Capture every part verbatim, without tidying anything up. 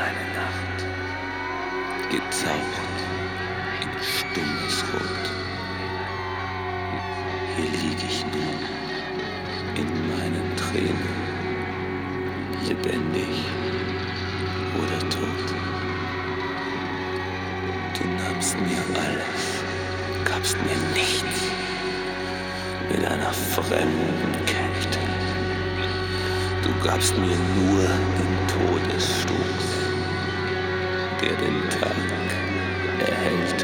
eine Nacht, getaucht in stummes Rot. Hier lieg ich nun in meinen Tränen, lebendig oder tot. Du nahmst mir alles, gabst mir nichts, mit einer fremden Kälte. Du gabst mir nur den Todesstoß, der den Tag erhellte.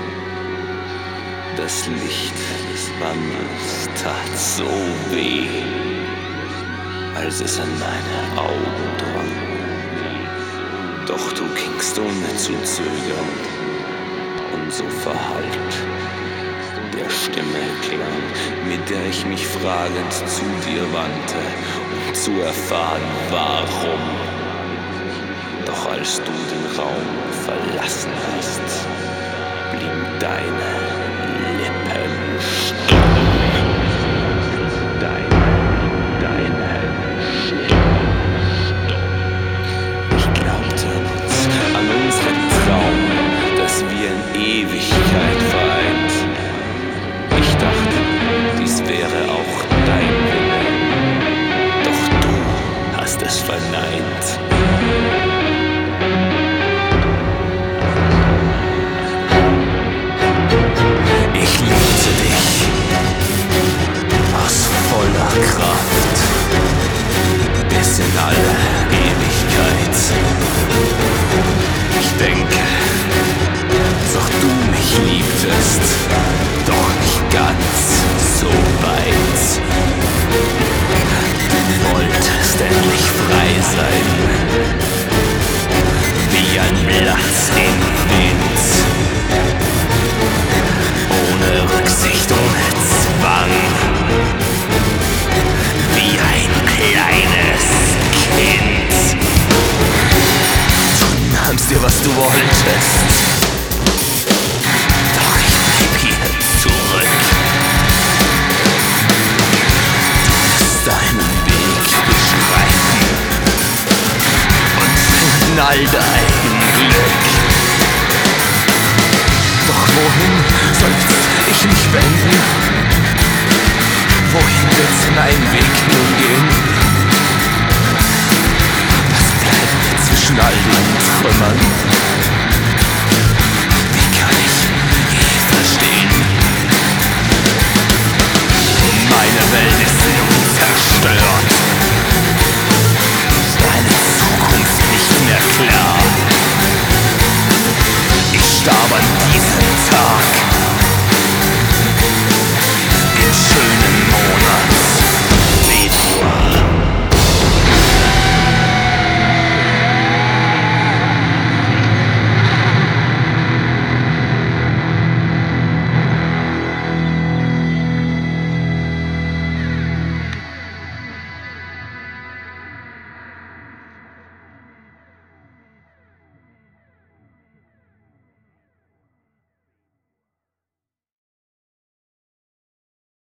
Das Licht des Wandels tat so weh, als es an meine Augen drang. Doch du gingst ohne zu zögern, und so verhallt der Stimme klang, mit der ich mich fragend zu dir wandte, um zu erfahren, warum. Doch als du den Raum verlassen hast, blieben deine Lippen stumm. Deine, deine Lippen stumm. Ich glaubte uns, an unseren Traum, dass wir in Ewigkeit vereint. Ich dachte, dies wäre auch dein Wille, doch du hast es verneint. Ich liebte dich aus voller Kraft bis in alle Ewigkeit. Ich denke, dass auch du mich liebtest, doch nicht ganz so weit. Du wolltest endlich frei sein, wie ein Blatt im Wind, ohne Rücksicht, ohne Zwang, wie ein kleines Kind. Du nahmst dir, was du wolltest, doch ich blieb hier zurück. Du wirst deinen Weg beschreiten und finden all dein Glück. Doch wohin soll ich mich wenden? Wohin wird mein Weg nun gehen? Was bleibt mir zwischen all den Trümmern?